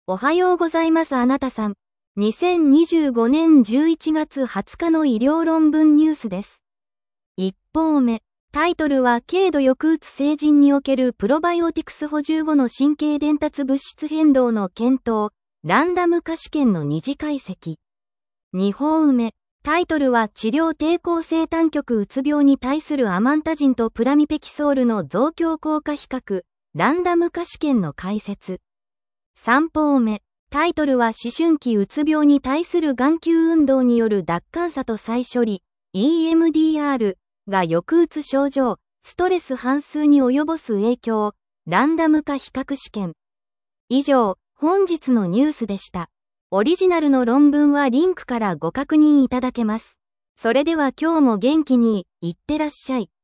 おはようございますあなたさん。2025年11月20日の医療論文ニュースです。一方目、タイトルは軽度抑うつ成人におけるプロバイオティクス補充後の神経伝達物質変動の検討、ランダム化試験の二次解析。二方目、タイトルは治療抵抗性単極うつ病に対するアマンタジンとプラミペキソールの増強効果比較、ランダム化試験の解説。三方目、タイトルは思春期うつ病に対する眼球運動による奪還差と再処理、EMDR が抑うつ症状、ストレス反数に及ぼす影響、ランダム化比較試験。以上、本日のニュースでした。オリジナルの論文はリンクからご確認いただけます。それでは今日も元気に、いってらっしゃい。